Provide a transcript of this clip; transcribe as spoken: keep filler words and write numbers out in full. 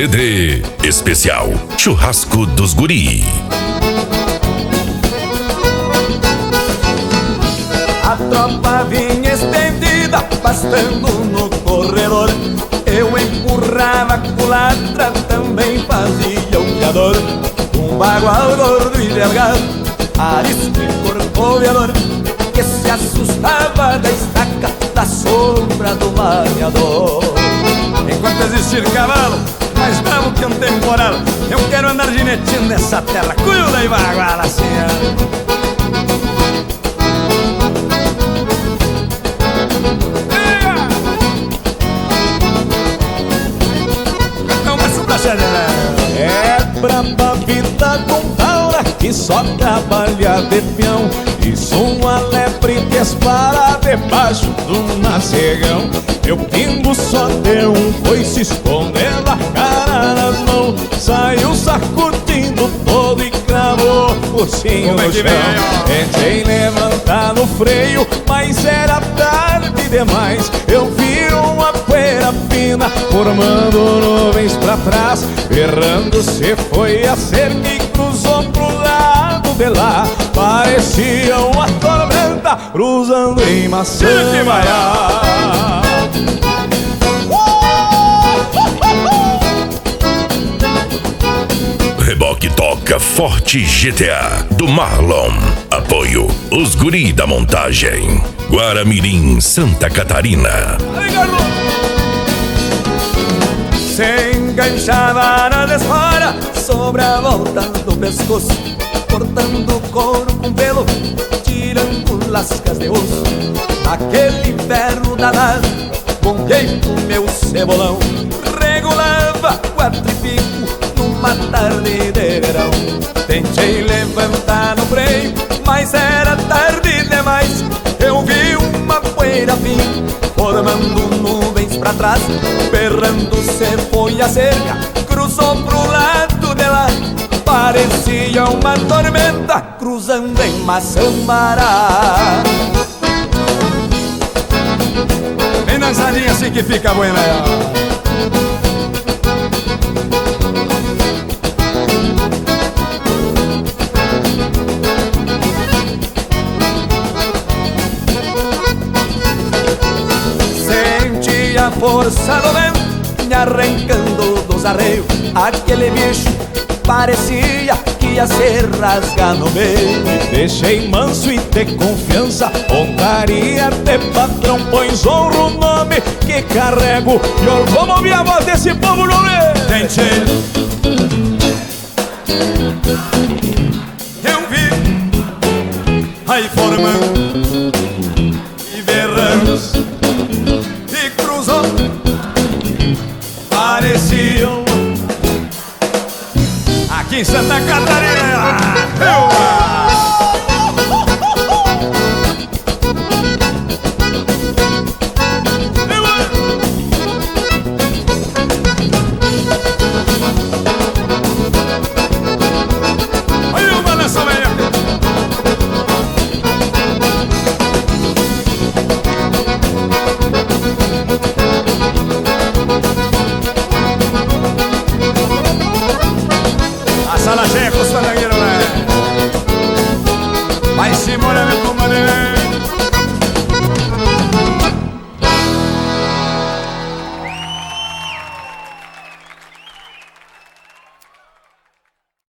C D especial Churrasco dos Guri. A tropa vinha estendida, pastando no corredor. Eu empurrava a culatra, também fazia o criador. Um bagual gordo e delgado, arisco e corcoveador, que se assustava da estaca, da sombra do mareador. Enquanto existir cavalo, mais bravo que um temporal, eu quero andar gineteando nessa terra. Cuida e baguala, senhora. É braba vida com taura que só trabalha de peão, e sou uma lepre que espara debaixo do macegão. Meu pingo só deu um coice, escondendo a cara nas mãos, saiu sacudindo todo e cravou o focinho no chão. Tentei levantar no freio, mas era tarde demais. Eu vi uma poeira fina formando nuvens pra trás, errando se foi a cerca e cruzou pro lado de lá. Parecia uma tormenta cruzando em Maçã-Maiá. Reboque toca Forte G T A do Marlon. Apoio Os Guri da Montagem, Guaramirim, Santa Catarina. Se enganchava na desfora, sobre a volta do pescoço, cortando o couro com pelo, tirando lascas de osso. Naquele inverno danado, bonguei o meu cebolão, regulava quatro e pico numa tarde de verão. Tentei levantar no freio, mas era tarde demais. Eu vi uma poeira fina formando nuvens pra trás, berrando se foi a cerca, cruzou pro lado de lá. Parecia uma tormenta cruzando em Maçã-Mará. Vem dançadinha assim que fica buena. Senti a força do vento me arrancando dos arreios. Aquele bicho parecia que ia se rasgar no meio. Me deixei manso e de confiança, pontaria de patrão, pois honro o nome que carrego. E eu vou ouvir a voz desse povo no meio. Tentei, eu vi aí formando e berrando e cruzou, pareciam aqui em Santa Catarina. Olha o balanço, velho. A sala cheia com os fandangueiros, né? Vai se molhando com mané.